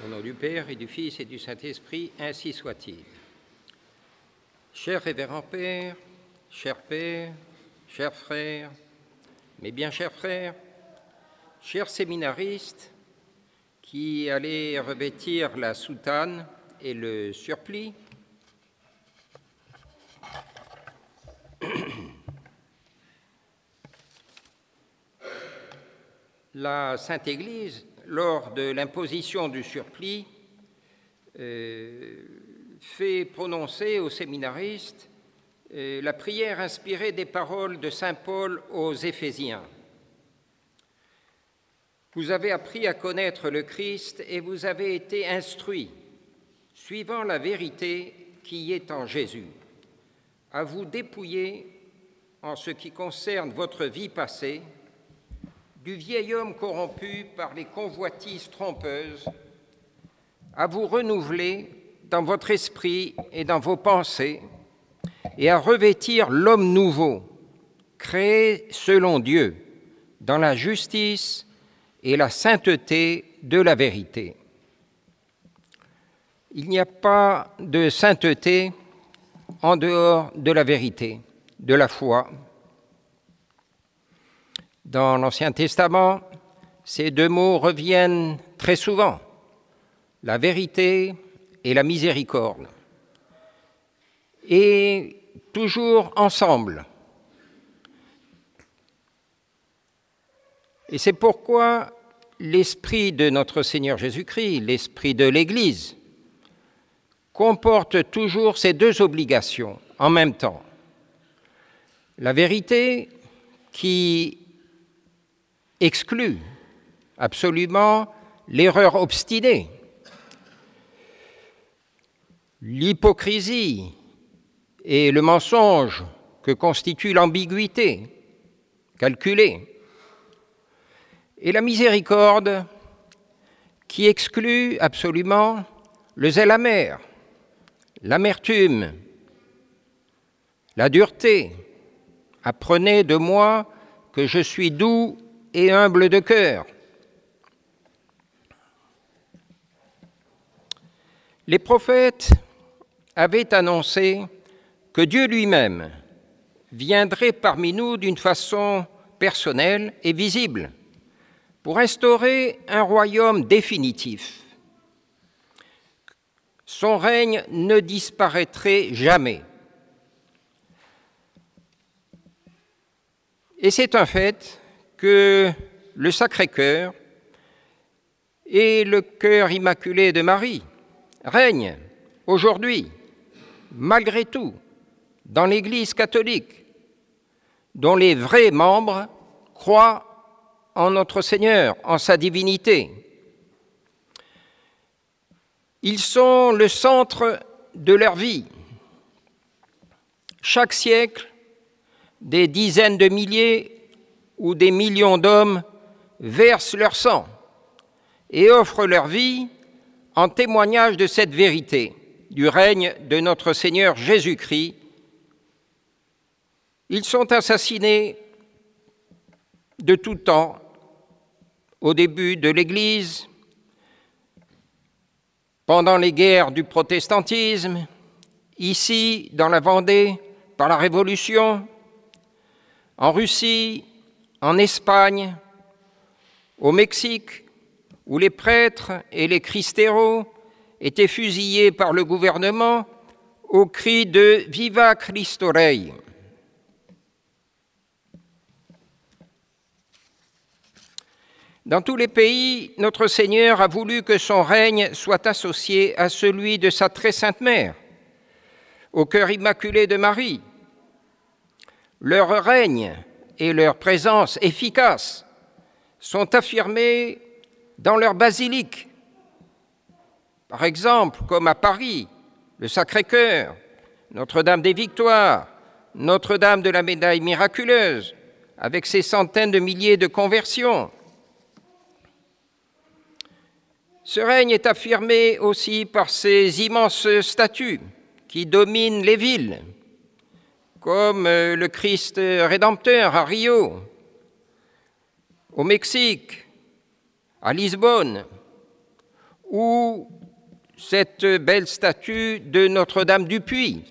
Au nom du Père et du Fils et du Saint-Esprit, ainsi soit-il. Cher révérend Père, chers frères, mes bien chers frères, chers séminaristes qui allez revêtir la soutane et le surplis, la Sainte Église, lors de l'imposition du surplis, fait prononcer aux séminaristes la prière inspirée des paroles de saint Paul aux Éphésiens. Vous avez appris à connaître le Christ et vous avez été instruits, suivant la vérité qui est en Jésus, à vous dépouiller, en ce qui concerne votre vie passée, du vieil homme corrompu par les convoitises trompeuses, à vous renouveler dans votre esprit et dans vos pensées, et à revêtir l'homme nouveau, créé selon Dieu, dans la justice et la sainteté de la vérité. Il n'y a pas de sainteté en dehors de la vérité, de la foi. Dans l'Ancien Testament, ces deux mots reviennent très souvent, la vérité et la miséricorde, et toujours ensemble. Et c'est pourquoi l'esprit de notre Seigneur Jésus-Christ, l'esprit de l'Église, comporte toujours ces deux obligations en même temps. La vérité qui exclut absolument l'erreur obstinée, l'hypocrisie et le mensonge que constitue l'ambiguïté calculée, et la miséricorde qui exclut absolument le zèle amer, l'amertume, la dureté. Apprenez de moi que je suis doux et humble de cœur. Les prophètes avaient annoncé que Dieu lui-même viendrait parmi nous d'une façon personnelle et visible pour instaurer un royaume définitif. Son règne ne disparaîtrait jamais. Et c'est un fait que le Sacré-Cœur et le cœur immaculé de Marie règnent aujourd'hui, malgré tout, dans l'Église catholique, dont les vrais membres croient en notre Seigneur, en sa divinité. Ils sont le centre de leur vie. Chaque siècle, des dizaines de milliers ou des millions d'hommes versent leur sang et offrent leur vie en témoignage de cette vérité, du règne de notre Seigneur Jésus-Christ. Ils sont assassinés de tout temps, au début de l'Église, pendant les guerres du protestantisme, ici, dans la Vendée, par la Révolution, en Russie, en Espagne, au Mexique, où les prêtres et les cristeros étaient fusillés par le gouvernement au cri de « Viva Cristo Rey ». Dans tous les pays, notre Seigneur a voulu que son règne soit associé à celui de sa très sainte mère, au cœur immaculé de Marie. Leur règne et leur présence efficace sont affirmés dans leur basilique. Par exemple, comme à Paris, le Sacré-Cœur, Notre-Dame des Victoires, Notre-Dame de la Médaille miraculeuse, avec ses centaines de milliers de conversions. Ce règne est affirmé aussi par ces immenses statues qui dominent les villes, comme le Christ Rédempteur à Rio, au Mexique, à Lisbonne, ou cette belle statue de Notre-Dame du Puy.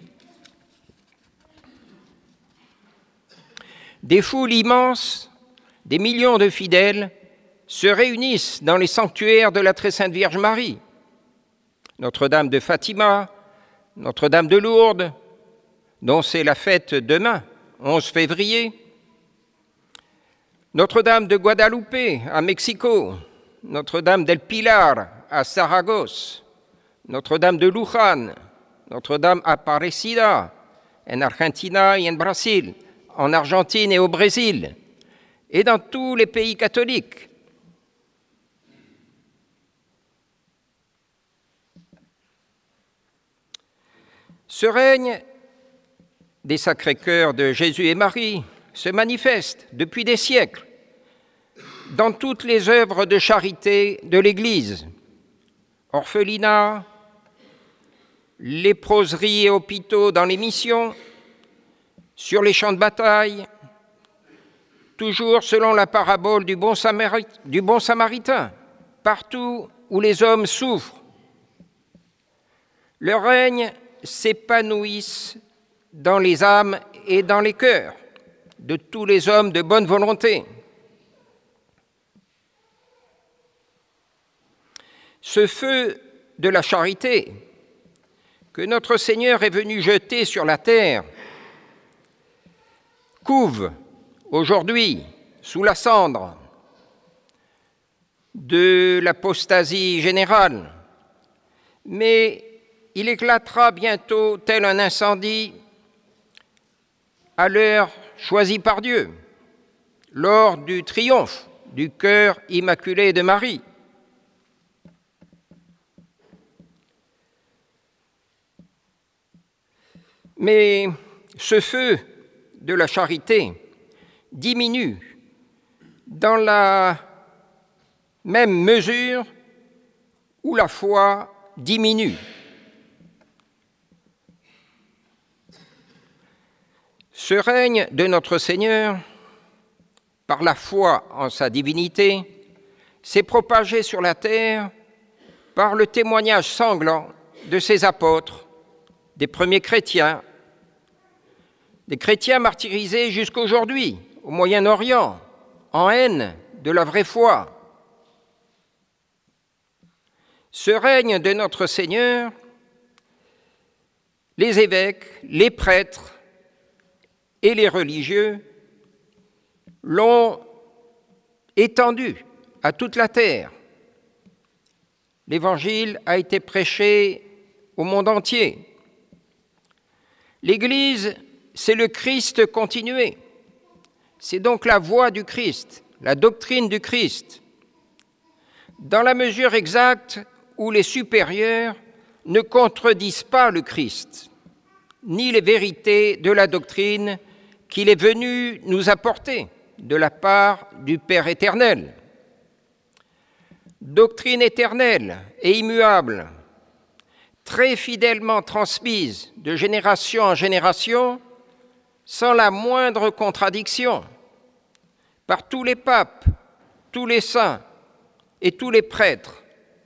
Des foules immenses, des millions de fidèles se réunissent dans les sanctuaires de la Très Sainte Vierge Marie. Notre-Dame de Fatima, Notre-Dame de Lourdes, dont c'est la fête demain, 11 février, Notre-Dame de Guadalupe à Mexico, Notre-Dame del Pilar à Saragosse, Notre-Dame de Luján, Notre-Dame Aparecida en Argentina et en Brésil, en Argentine et au Brésil, et dans tous les pays catholiques. Ce règne des Sacrés-Cœurs de Jésus et Marie se manifeste depuis des siècles dans toutes les œuvres de charité de l'Église, orphelinats, léproseries et hôpitaux dans les missions, sur les champs de bataille, toujours selon la parabole du bon Samaritain, partout où les hommes souffrent. Le règne s'épanouisse dans les âmes et dans les cœurs de tous les hommes de bonne volonté. Ce feu de la charité que notre Seigneur est venu jeter sur la terre couve aujourd'hui sous la cendre de l'apostasie générale, mais il éclatera bientôt tel un incendie à l'heure choisie par Dieu, lors du triomphe du cœur immaculé de Marie. Mais ce feu de la charité diminue dans la même mesure où la foi diminue. Ce règne de notre Seigneur, par la foi en sa divinité, s'est propagé sur la terre par le témoignage sanglant de ses apôtres, des premiers chrétiens, des chrétiens martyrisés jusqu'aujourd'hui au Moyen-Orient, en haine de la vraie foi. Ce règne de notre Seigneur, les évêques, les prêtres et les religieux l'ont étendu à toute la terre. L'Évangile a été prêché au monde entier. L'Église, c'est le Christ continué. C'est donc la voie du Christ, la doctrine du Christ, dans la mesure exacte où les supérieurs ne contredisent pas le Christ, ni les vérités de la doctrine qu'il est venu nous apporter de la part du Père éternel. Doctrine éternelle et immuable, très fidèlement transmise de génération en génération, sans la moindre contradiction, par tous les papes, tous les saints et tous les prêtres,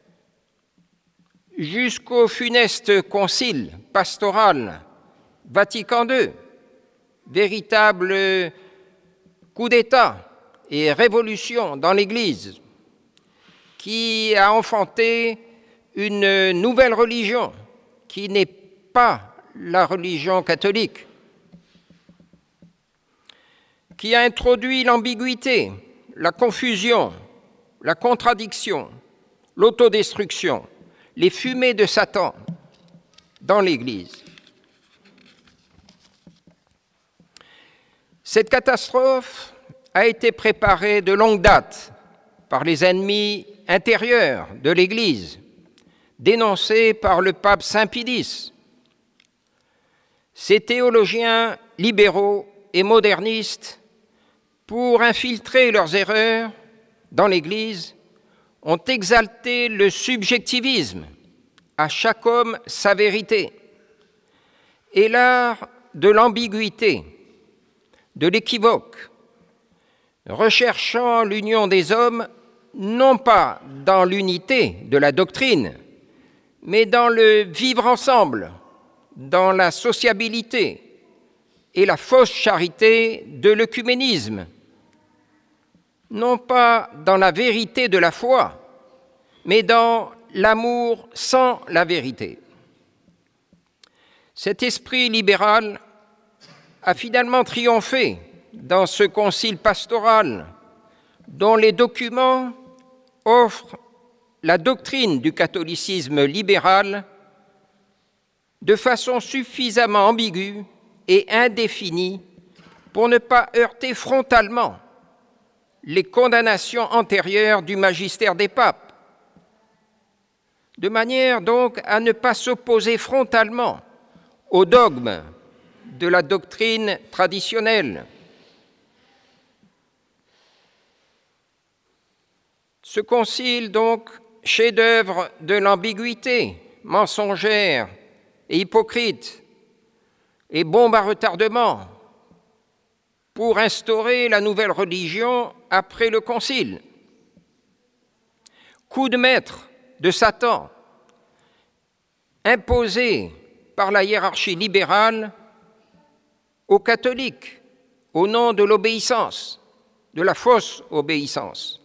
jusqu'au funeste concile pastoral Vatican II, véritable coup d'État et révolution dans l'Église, qui a enfanté une nouvelle religion qui n'est pas la religion catholique, qui a introduit l'ambiguïté, la confusion, la contradiction, l'autodestruction, les fumées de Satan dans l'Église. Cette catastrophe a été préparée de longue date par les ennemis intérieurs de l'Église, dénoncés par le pape Saint Pie X. Ces théologiens libéraux et modernistes, pour infiltrer leurs erreurs dans l'Église, ont exalté le subjectivisme, à chaque homme sa vérité, et l'art de l'ambiguïté, de l'équivoque, recherchant l'union des hommes non pas dans l'unité de la doctrine, mais dans le vivre ensemble, dans la sociabilité et la fausse charité de l'œcuménisme, non pas dans la vérité de la foi, mais dans l'amour sans la vérité. Cet esprit libéral a finalement triomphé dans ce concile pastoral dont les documents offrent la doctrine du catholicisme libéral de façon suffisamment ambiguë et indéfinie pour ne pas heurter frontalement les condamnations antérieures du magistère des papes, de manière donc à ne pas s'opposer frontalement au dogme de la doctrine traditionnelle. Ce concile, donc, chef-d'œuvre de l'ambiguïté mensongère et hypocrite, et bombe à retardement pour instaurer la nouvelle religion après le concile. Coup de maître de Satan, imposé par la hiérarchie libérale aux catholiques au nom de l'obéissance, de la fausse obéissance.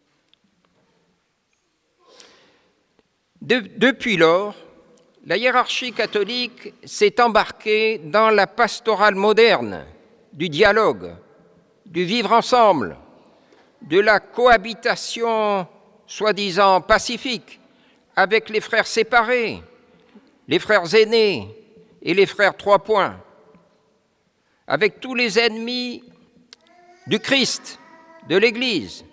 Depuis lors, la hiérarchie catholique s'est embarquée dans la pastorale moderne du dialogue, du vivre ensemble, de la cohabitation soi-disant pacifique avec les frères séparés, les frères aînés et les frères trois points, avec tous les ennemis du Christ, de l'Église.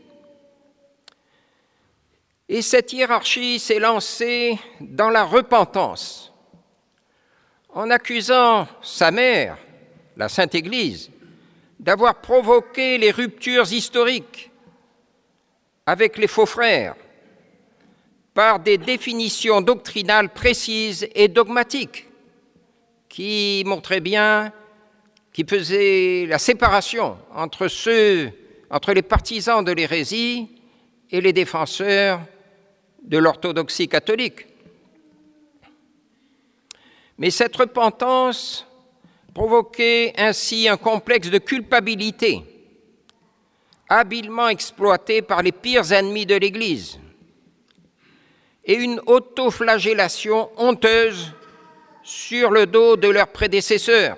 Et cette hiérarchie s'est lancée dans la repentance, en accusant sa mère, la Sainte Église, d'avoir provoqué les ruptures historiques avec les faux frères par des définitions doctrinales précises et dogmatiques qui montraient bien, qui faisaient la séparation entre les partisans de l'hérésie et les défenseurs de l'orthodoxie catholique. Mais cette repentance provoquait ainsi un complexe de culpabilité, habilement exploité par les pires ennemis de l'Église, et une autoflagellation honteuse sur le dos de leurs prédécesseurs.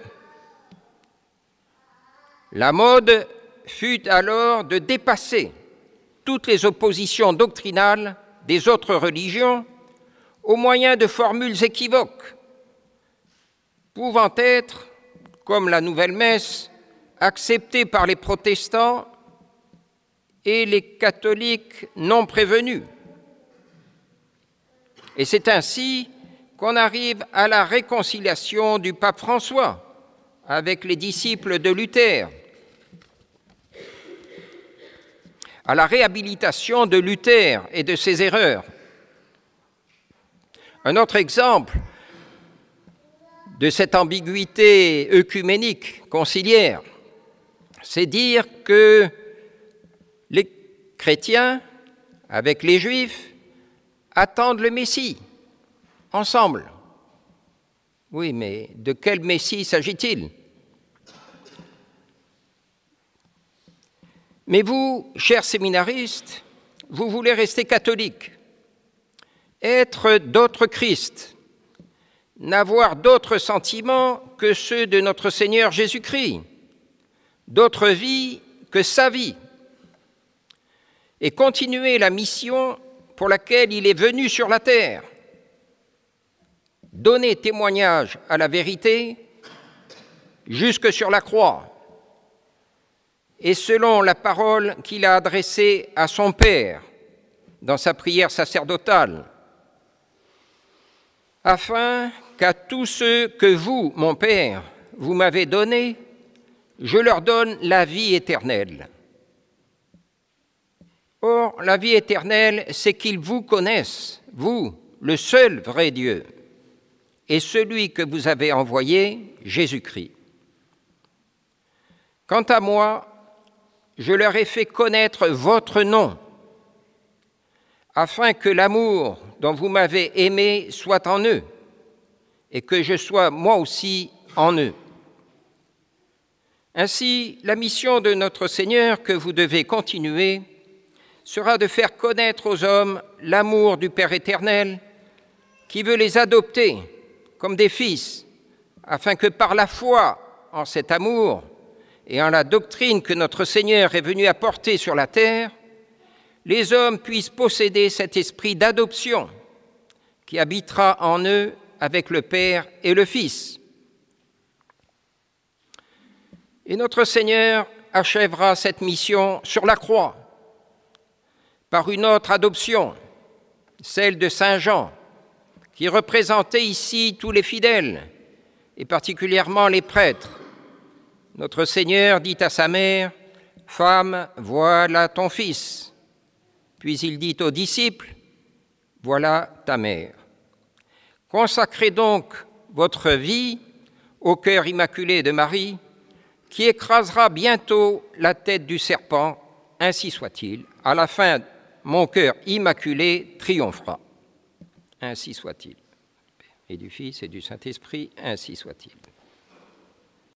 La mode fut alors de dépasser toutes les oppositions doctrinales des autres religions au moyen de formules équivoques, pouvant être, comme la nouvelle messe, acceptée par les protestants et les catholiques non prévenus. Et c'est ainsi qu'on arrive à la réconciliation du pape François avec les disciples de Luther, à la réhabilitation de Luther et de ses erreurs. Un autre exemple de cette ambiguïté œcuménique, conciliaire, c'est dire que les chrétiens, avec les juifs, attendent le Messie, ensemble. Oui, mais de quel Messie s'agit-il ? Mais vous, chers séminaristes, vous voulez rester catholiques, être d'autres Christ, n'avoir d'autres sentiments que ceux de notre Seigneur Jésus-Christ, d'autre vie que sa vie, et continuer la mission pour laquelle il est venu sur la terre, donner témoignage à la vérité jusque sur la croix, et selon la parole qu'il a adressée à son Père dans sa prière sacerdotale, afin qu'à tous ceux que vous, mon Père, vous m'avez donnés, je leur donne la vie éternelle. Or, la vie éternelle, c'est qu'ils vous connaissent, vous, le seul vrai Dieu, et celui que vous avez envoyé, Jésus-Christ. Quant à moi, je leur ai fait connaître votre nom, afin que l'amour dont vous m'avez aimé soit en eux, et que je sois moi aussi en eux. Ainsi, la mission de notre Seigneur que vous devez continuer sera de faire connaître aux hommes l'amour du Père éternel qui veut les adopter comme des fils, afin que par la foi en cet amour et en la doctrine que notre Seigneur est venu apporter sur la terre, les hommes puissent posséder cet esprit d'adoption qui habitera en eux avec le Père et le Fils. Et notre Seigneur achèvera cette mission sur la croix par une autre adoption, celle de Saint Jean, qui représentait ici tous les fidèles, et particulièrement les prêtres. Notre Seigneur dit à sa mère, « Femme, voilà ton fils ». Puis il dit aux disciples, « Voilà ta mère ». Consacrez donc votre vie au cœur immaculé de Marie, qui écrasera bientôt la tête du serpent, ainsi soit-il. À la fin, mon cœur immaculé triomphera. Ainsi soit-il. Et du Fils et du Saint-Esprit, ainsi soit-il.